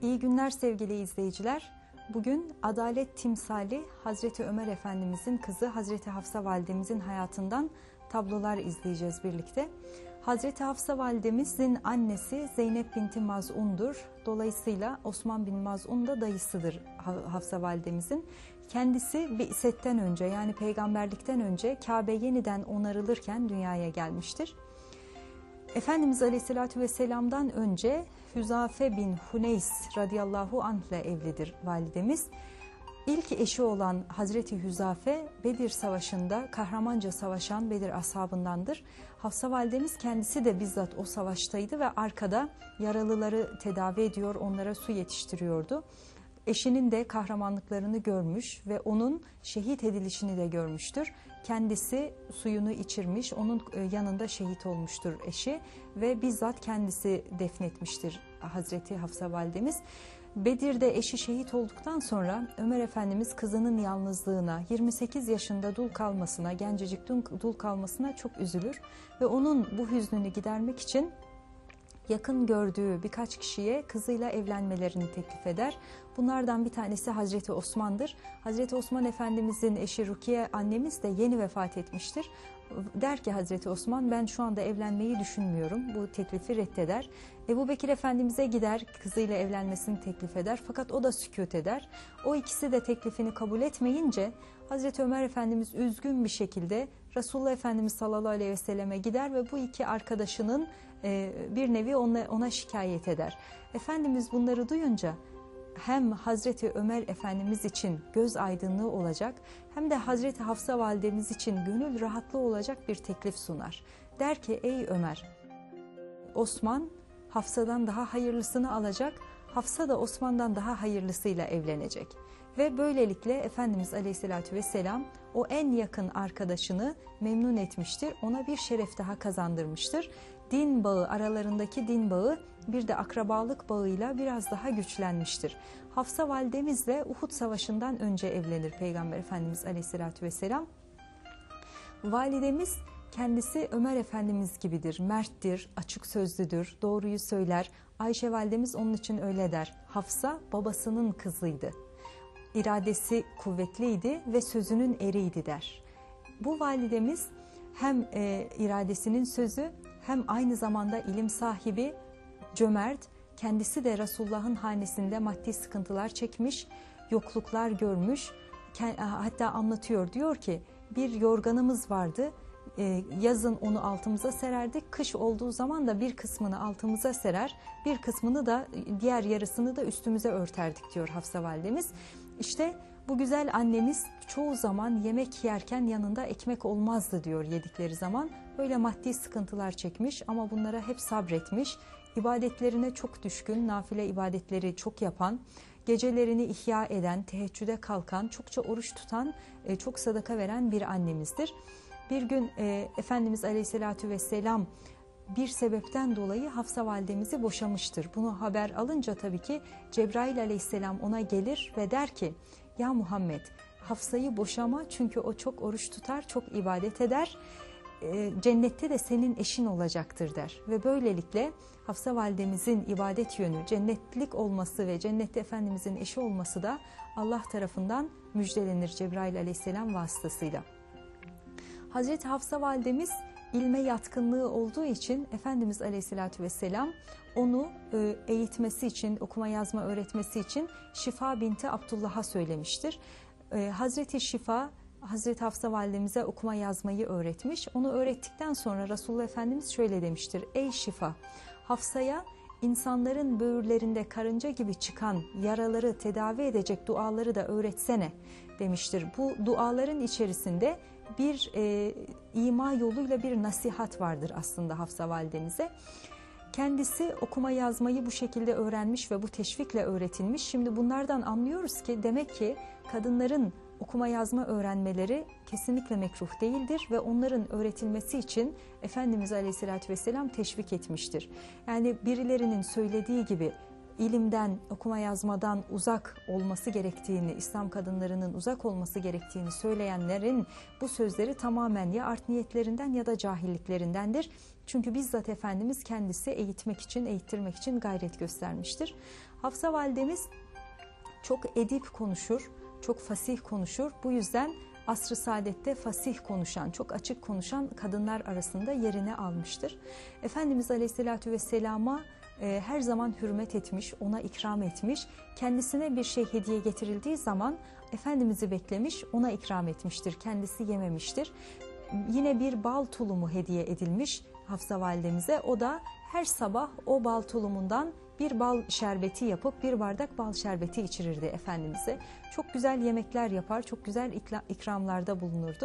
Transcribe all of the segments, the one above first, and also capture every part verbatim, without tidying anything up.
İyi günler sevgili izleyiciler. Bugün adalet timsali Hazreti Ömer Efendimizin kızı Hazreti Hafsa Validemizin hayatından tablolar izleyeceğiz birlikte. Hazreti Hafsa Validemizin annesi Zeynep binti Maz'un'dur. Dolayısıyla Osman bin Maz'un da dayısıdır Hafsa Validemizin. Kendisi Bi'setten önce, yani peygamberlikten önce Kabe yeniden onarılırken dünyaya gelmiştir. Efendimiz Aleyhisselatü Vesselam'dan önce Hüzafe bin Huneys radıyallahu anh ile evlidir validemiz. İlk eşi olan Hazreti Hüzafe, Bedir Savaşı'nda kahramanca savaşan Bedir ashabındandır. Hafsa validemiz kendisi de bizzat o savaştaydı ve arkada yaralıları tedavi ediyor, onlara su yetiştiriyordu. Eşinin de kahramanlıklarını görmüş ve onun şehit edilişini de görmüştür. Kendisi suyunu içirmiş, onun yanında şehit olmuştur eşi ve bizzat kendisi defnetmiştir Hazreti Hafsa validemiz. Bedir'de eşi şehit olduktan sonra Ömer Efendimiz kızının yalnızlığına, yirmi sekiz yaşında dul kalmasına, gencecik dul kalmasına çok üzülür ve onun bu hüznünü gidermek için yakın gördüğü birkaç kişiye kızıyla evlenmelerini teklif eder. Bunlardan bir tanesi Hazreti Osman'dır. Hazreti Osman Efendimizin eşi Rukiye annemiz de yeni vefat etmiştir. Der ki Hazreti Osman, ben şu anda evlenmeyi düşünmüyorum. Bu teklifi reddeder. Ebu Bekir Efendimiz'e gider, kızıyla evlenmesini teklif eder. Fakat o da sükût eder. O ikisi de teklifini kabul etmeyince Hazreti Ömer Efendimiz üzgün bir şekilde Resulullah Efendimiz sallallahu aleyhi ve selleme gider ve bu iki arkadaşının bir nevi ona, ona şikayet eder. Efendimiz bunları duyunca hem Hazreti Ömer Efendimiz için göz aydınlığı olacak hem de Hazreti Hafsa validemiz için gönül rahatlığı olacak bir teklif sunar. Der ki, ey Ömer, Osman Hafsa'dan daha hayırlısını alacak, Hafsa da Osman'dan daha hayırlısıyla evlenecek. Ve böylelikle Efendimiz Aleyhisselatü Vesselam o en yakın arkadaşını memnun etmiştir, ona bir şeref daha kazandırmıştır. Din bağı, aralarındaki din bağı bir de akrabalık bağıyla biraz daha güçlenmiştir. Hafsa validemizle Uhud Savaşı'ndan önce evlenir Peygamber Efendimiz Aleyhisselatü Vesselam. Validemiz kendisi Ömer Efendimiz gibidir, merttir, açık sözlüdür, doğruyu söyler. Ayşe validemiz onun için öyle der. Hafsa babasının kızıydı, iradesi kuvvetliydi ve sözünün eriydi der. Bu validemiz hem e, iradesinin sözü hem aynı zamanda ilim sahibi, cömert, kendisi de Resulullah'ın hanesinde maddi sıkıntılar çekmiş, yokluklar görmüş. Hatta anlatıyor, diyor ki bir yorganımız vardı, yazın onu altımıza sererdik, kış olduğu zaman da bir kısmını altımıza serer, bir kısmını da, diğer yarısını da üstümüze örterdik diyor Hafsa validemiz. İşte bu güzel annemiz çoğu zaman yemek yerken yanında ekmek olmazdı diyor yedikleri zaman. Böyle maddi sıkıntılar çekmiş ama bunlara hep sabretmiş. İbadetlerine çok düşkün, nafile ibadetleri çok yapan, gecelerini ihya eden, teheccüde kalkan, çokça oruç tutan, çok sadaka veren bir annemizdir. Bir gün e, Efendimiz Aleyhisselatü Vesselam bir sebepten dolayı Hafsa validemizi boşamıştır. Bunu haber alınca tabii ki Cebrail Aleyhisselam ona gelir ve der ki, ya Muhammed, Hafsa'yı boşama çünkü o çok oruç tutar, çok ibadet eder. E, cennette de senin eşin olacaktır der. Ve böylelikle Hafsa validemizin ibadet yönü, cennetlik olması ve cennette Efendimizin eşi olması da Allah tarafından müjdelenir Cebrail Aleyhisselam vasıtasıyla. Hazreti Hafsa validemiz ilme yatkınlığı olduğu için Efendimiz Aleyhisselatü Vesselam onu eğitmesi için, okuma yazma öğretmesi için Şifa binti Abdullah'a söylemiştir. Hazreti Şifa, Hazreti Hafsa validemize okuma yazmayı öğretmiş. Onu öğrettikten sonra Resulullah Efendimiz şöyle demiştir. Ey Şifa, Hafsa'ya insanların böğürlerinde karınca gibi çıkan yaraları tedavi edecek duaları da öğretsene demiştir. Bu duaların içerisinde bir e, ima yoluyla bir nasihat vardır aslında Hafsa validemize. Kendisi okuma yazmayı bu şekilde öğrenmiş ve bu teşvikle öğretilmiş. Şimdi bunlardan anlıyoruz ki demek ki kadınların okuma yazma öğrenmeleri kesinlikle mekruh değildir ve onların öğretilmesi için Efendimiz Aleyhisselatü Vesselam teşvik etmiştir. Yani birilerinin söylediği gibi ilimden, okuma yazmadan uzak olması gerektiğini, İslam kadınlarının uzak olması gerektiğini söyleyenlerin bu sözleri tamamen ya art niyetlerinden ya da cahilliklerindendir. Çünkü bizzat Efendimiz kendisi eğitmek için, eğittirmek için gayret göstermiştir. Hafsa validemiz çok edip konuşur, çok fasih konuşur. Bu yüzden asr-ı saadette fasih konuşan, çok açık konuşan kadınlar arasında yerini almıştır. Efendimiz Aleyhisselatü Vesselam'a e, her zaman hürmet etmiş, ona ikram etmiş. Kendisine bir şey hediye getirildiği zaman Efendimiz'i beklemiş, ona ikram etmiştir. Kendisi yememiştir. Yine bir bal tulumu hediye edilmiş Hafsa validemize. O da her sabah o bal tulumundan bir bal şerbeti yapıp bir bardak bal şerbeti içirirdi Efendimiz'e. Çok güzel yemekler yapar, çok güzel ikramlarda bulunurdu.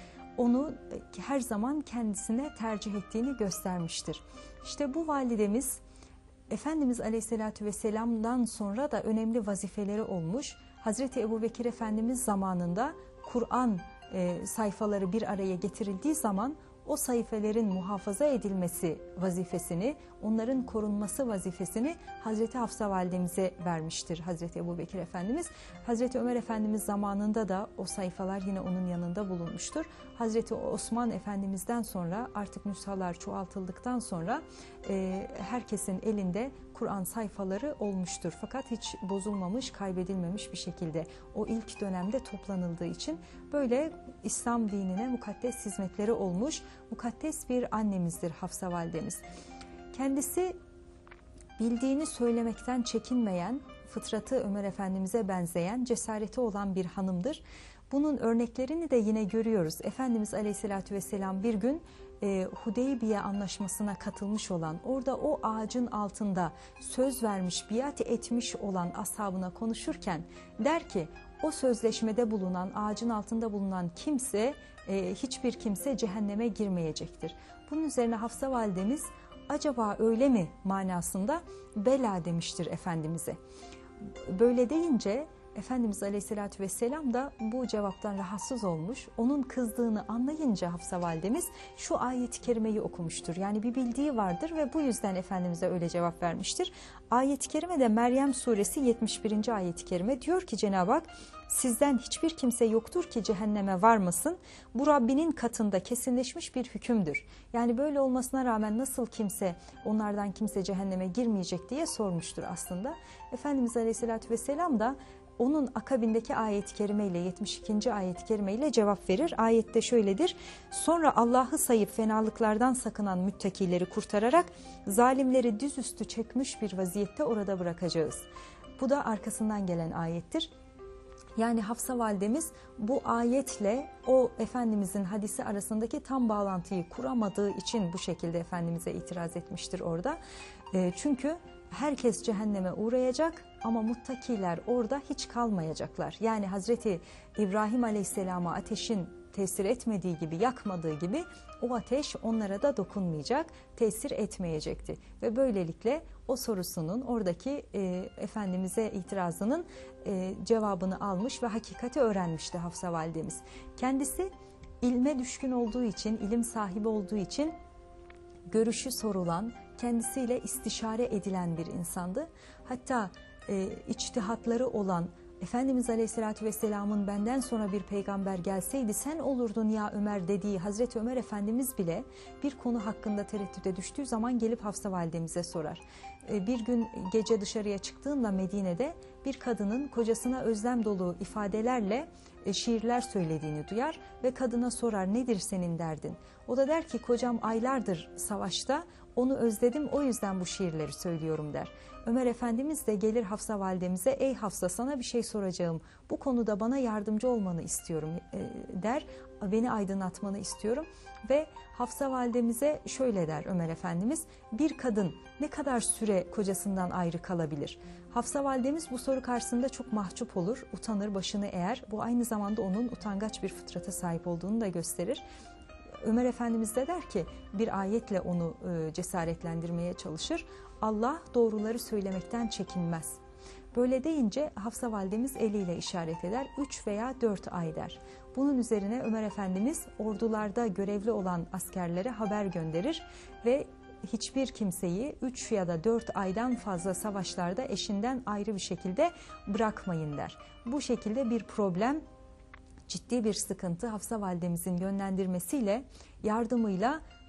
Onu her zaman kendisine tercih ettiğini göstermiştir. İşte bu validemiz Efendimiz Aleyhisselatü Vesselam'dan sonra da önemli vazifeleri olmuş. Hazreti Ebubekir Efendimiz zamanında Kur'an e, sayfaları bir araya getirildiği zaman o sayfelerin muhafaza edilmesi vazifesini, onların korunması vazifesini Hazreti Hafsa validemize vermiştir Hazreti Ebubekir Efendimiz. Hazreti Ömer Efendimiz zamanında da o sayfalar yine onun yanında bulunmuştur. Hazreti Osman Efendimiz'den sonra artık nüshalar çoğaltıldıktan sonra e, herkesin elinde Kur'an sayfaları olmuştur. Fakat hiç bozulmamış, kaybedilmemiş bir şekilde o ilk dönemde toplanıldığı için böyle İslam dinine mukaddes hizmetleri olmuş, mukaddes bir annemizdir Hafsa validemiz. Kendisi bildiğini söylemekten çekinmeyen, fıtratı Ömer Efendimiz'e benzeyen, cesareti olan bir hanımdır. Bunun örneklerini de yine görüyoruz. Efendimiz Aleyhisselatü Vesselam bir gün e, Hudeybiye anlaşmasına katılmış olan, orada o ağacın altında söz vermiş, biat etmiş olan ashabına konuşurken der ki, o sözleşmede bulunan, ağacın altında bulunan kimse, e, hiçbir kimse cehenneme girmeyecektir. Bunun üzerine Hafsa validemiz, acaba öyle mi manasında bela demiştir Efendimiz'e. Böyle deyince Efendimiz Aleyhisselatü Vesselam da bu cevaptan rahatsız olmuş. Onun kızdığını anlayınca Hafsa validemiz şu ayet-i kerimeyi okumuştur. Yani bir bildiği vardır ve bu yüzden Efendimiz'e öyle cevap vermiştir. Ayet-i kerime de Meryem suresi yetmiş birinci ayet-i kerime diyor ki Cenab-ı Hak, sizden hiçbir kimse yoktur ki cehenneme varmasın. Bu Rabbinin katında kesinleşmiş bir hükümdür. Yani böyle olmasına rağmen nasıl kimse, onlardan kimse cehenneme girmeyecek diye sormuştur aslında. Efendimiz Aleyhisselatü Vesselam da onun akabindeki ayet-i kerime ile yetmiş ikinci ayet-i kerime ile cevap verir. Ayette şöyledir: sonra Allah'ı sayıp fenalıklardan sakınan müttakileri kurtararak zalimleri dizüstü çekmiş bir vaziyette orada bırakacağız. Bu da arkasından gelen ayettir. Yani Hafsa validemiz bu ayetle o Efendimizin hadisi arasındaki tam bağlantıyı kuramadığı için bu şekilde Efendimiz'e itiraz etmiştir orada. E, çünkü herkes cehenneme uğrayacak ama muttakiler orada hiç kalmayacaklar. Yani Hazreti İbrahim Aleyhisselam'a ateşin tesir etmediği gibi, yakmadığı gibi o ateş onlara da dokunmayacak, tesir etmeyecekti. Ve böylelikle o sorusunun, oradaki e, Efendimiz'e itirazının e, cevabını almış ve hakikati öğrenmişti Hafsa validemiz. Kendisi ilme düşkün olduğu için, ilim sahibi olduğu için görüşü sorulan, kendisiyle istişare edilen bir insandı. Hatta e, içtihatları olan, Efendimiz Aleyhisselatü Vesselam'ın benden sonra bir peygamber gelseydi sen olurdun ya Ömer dediği Hazreti Ömer Efendimiz bile bir konu hakkında tereddüte düştüğü zaman gelip Hafsa validemize sorar. Bir gün gece dışarıya çıktığında Medine'de bir kadının kocasına özlem dolu ifadelerle şiirler söylediğini duyar ve kadına sorar, nedir senin derdin? O da der ki, kocam aylardır savaşta, onu özledim, o yüzden bu şiirleri söylüyorum der. Ömer Efendimiz de gelir Hafsa validemize, ey Hafsa sana bir şey soracağım, bu konuda bana yardımcı olmanı istiyorum der, beni aydınlatmanı istiyorum. Ve Hafsa validemize şöyle der Ömer Efendimiz, bir kadın ne kadar süre kocasından ayrı kalabilir? Hafsa validemiz bu soru karşısında çok mahcup olur, utanır, başını eğer. Bu aynı zamanda onun utangaç bir fıtrata sahip olduğunu da gösterir. Ömer Efendimiz de der ki, bir ayetle onu cesaretlendirmeye çalışır. Allah doğruları söylemekten çekinmez. Böyle deyince Hafsa validemiz eliyle işaret eder. Üç veya dört ay der. Bunun üzerine Ömer Efendimiz ordularda görevli olan askerlere haber gönderir ve hiçbir kimseyi üç ya da dört aydan fazla savaşlarda eşinden ayrı bir şekilde bırakmayın der. Bu şekilde bir problem, ciddi bir sıkıntı Hafsa validemizin yönlendirmesiyle, yardımıyla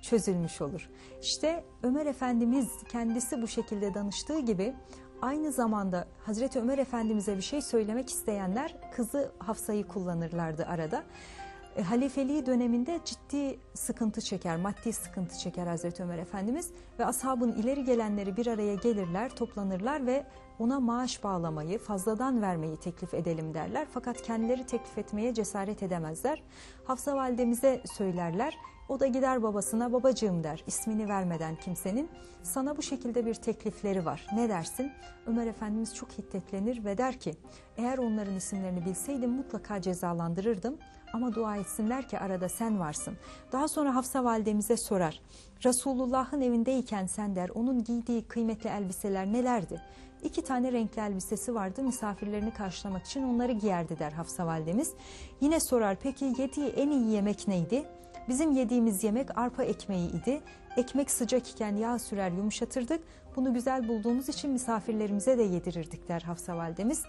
çözülmüş olur. İşte Ömer Efendimiz kendisi bu şekilde danıştığı gibi aynı zamanda Hazreti Ömer Efendimiz'e bir şey söylemek isteyenler kızı Hafsa'yı kullanırlardı arada. E, halifeliği döneminde ciddi sıkıntı çeker, maddi sıkıntı çeker Hazreti Ömer Efendimiz ve ashabın ileri gelenleri bir araya gelirler, toplanırlar ve ona maaş bağlamayı, fazladan vermeyi teklif edelim derler. Fakat kendileri teklif etmeye cesaret edemezler. Hafsa validemize söylerler. O da gider babasına, babacığım der, ismini vermeden kimsenin. Sana bu şekilde bir teklifleri var. Ne dersin? Ömer Efendimiz çok hiddetlenir ve der ki, eğer onların isimlerini bilseydim mutlaka cezalandırırdım. Ama dua etsinler ki arada sen varsın. Daha sonra Hafsa validemize sorar. Resulullah'ın evindeyken sen der, onun giydiği kıymetli elbiseler nelerdi? İki tane renkli elbisesi vardı, misafirlerini karşılamak için onları giyerdi der Hafsa validemiz. Yine sorar, peki yediği en iyi yemek neydi? Bizim yediğimiz yemek arpa ekmeği idi. Ekmek sıcak iken yağ sürer yumuşatırdık. Bunu güzel bulduğumuz için misafirlerimize de yedirirdik der Hafsa validemiz.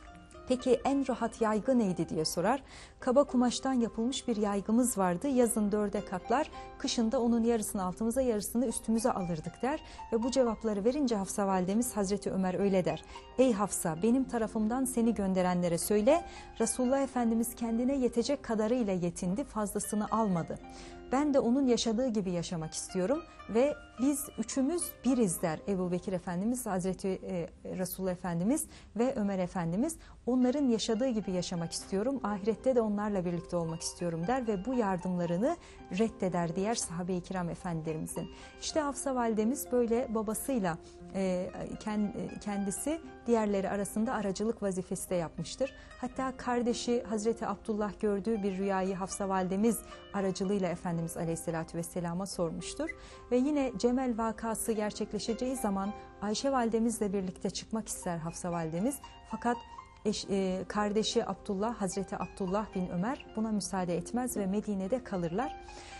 Peki en rahat yaygı neydi diye sorar. Kaba kumaştan yapılmış bir yaygımız vardı. Yazın dörde katlar, kışın da onun yarısını altımıza yarısını üstümüze alırdık der. Ve bu cevapları verince Hafsa validemiz Hazreti Ömer öyle der. Ey Hafsa, benim tarafımdan seni gönderenlere söyle. Resulullah Efendimiz kendine yetecek kadarıyla yetindi, fazlasını almadı. Ben de onun yaşadığı gibi yaşamak istiyorum ve biz üçümüz biriz der Ebu Bekir Efendimiz, Hazreti e, Resulullah Efendimiz ve Ömer Efendimiz. Onların yaşadığı gibi yaşamak istiyorum, ahirette de onlarla birlikte olmak istiyorum der ve bu yardımlarını reddeder diğer sahabe-i kiram efendilerimizin. İşte Hafsa validemiz böyle babasıyla e, kendisi diğerleri arasında aracılık vazifesi de yapmıştır. Hatta kardeşi Hazreti Abdullah gördüğü bir rüyayı Hafsa validemiz aracılığıyla Efendimiz Aleyhisselatü Vesselam'a sormuştur. Ve yine Cemel vakası gerçekleşeceği zaman Ayşe validemizle birlikte çıkmak ister Hafsa validemiz. Fakat eş, e, kardeşi Abdullah, Hazreti Abdullah bin Ömer buna müsaade etmez ve Medine'de kalırlar.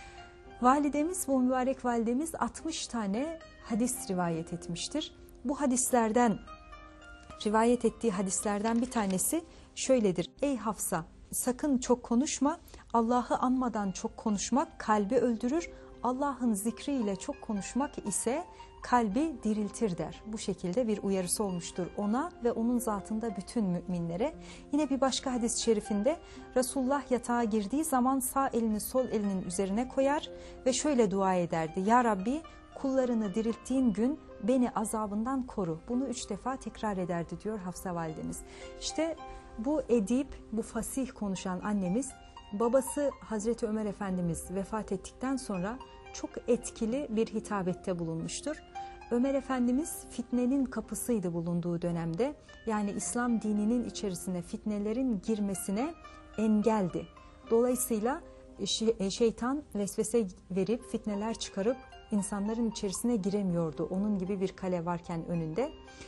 Validemiz, bu mübarek validemiz altmış tane hadis rivayet etmiştir. Bu hadislerden, rivayet ettiği hadislerden bir tanesi şöyledir. Ey Hafsa, sakın çok konuşma. Allah'ı anmadan çok konuşmak kalbi öldürür. Allah'ın zikriyle çok konuşmak ise kalbi diriltir der. Bu şekilde bir uyarısı olmuştur ona ve onun zatında bütün müminlere. Yine bir başka hadis-i şerifinde Resulullah yatağa girdiği zaman sağ elini sol elinin üzerine koyar ve şöyle dua ederdi. Ya Rabbi, kullarını dirilttiğin gün beni azabından koru. Bunu üç defa tekrar ederdi diyor Hafsa validemiz. İşte bu edip, bu fasih konuşan annemiz, babası Hazreti Ömer Efendimiz vefat ettikten sonra çok etkili bir hitabette bulunmuştur. Ömer Efendimiz fitnenin kapısıydı bulunduğu dönemde. Yani İslam dininin içerisine fitnelerin girmesine engeldi. Dolayısıyla şeytan vesvese verip fitneler çıkarıp insanların içerisine giremiyordu. Onun gibi bir kale varken önünde.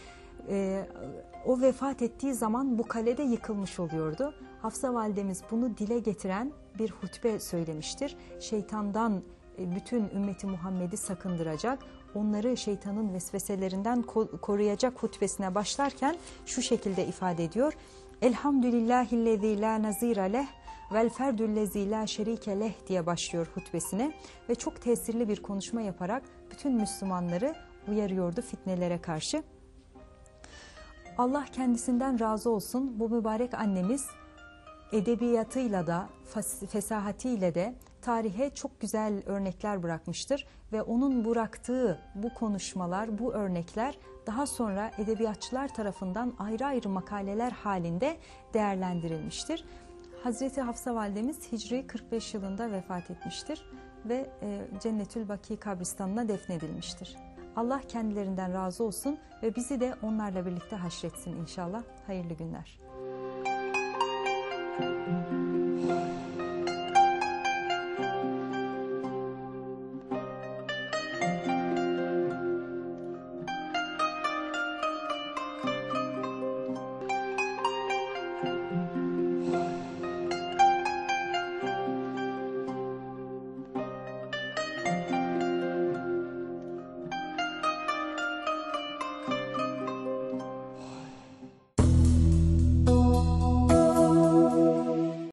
Ee, o vefat ettiği zaman bu kalede yıkılmış oluyordu. Hafsa validemiz bunu dile getiren bir hutbe söylemiştir. Şeytandan bütün ümmeti Muhammed'i sakındıracak, onları şeytanın vesveselerinden koruyacak hutbesine başlarken şu şekilde ifade ediyor. Elhamdülillahillezî la nazîre leh vel ferdüllezî la şerîke leh diye başlıyor hutbesine ve çok tesirli bir konuşma yaparak bütün Müslümanları uyarıyordu fitnelere karşı. Allah kendisinden razı olsun, bu mübarek annemiz edebiyatıyla da fesahatiyle de tarihe çok güzel örnekler bırakmıştır ve onun bıraktığı bu konuşmalar, bu örnekler daha sonra edebiyatçılar tarafından ayrı ayrı makaleler halinde değerlendirilmiştir. Hazreti Hafsa validemiz Hicri kırk beş yılında vefat etmiştir ve Cennetül Baki kabristanına defnedilmiştir. Allah kendilerinden razı olsun ve bizi de onlarla birlikte haşretsin inşallah. Hayırlı günler.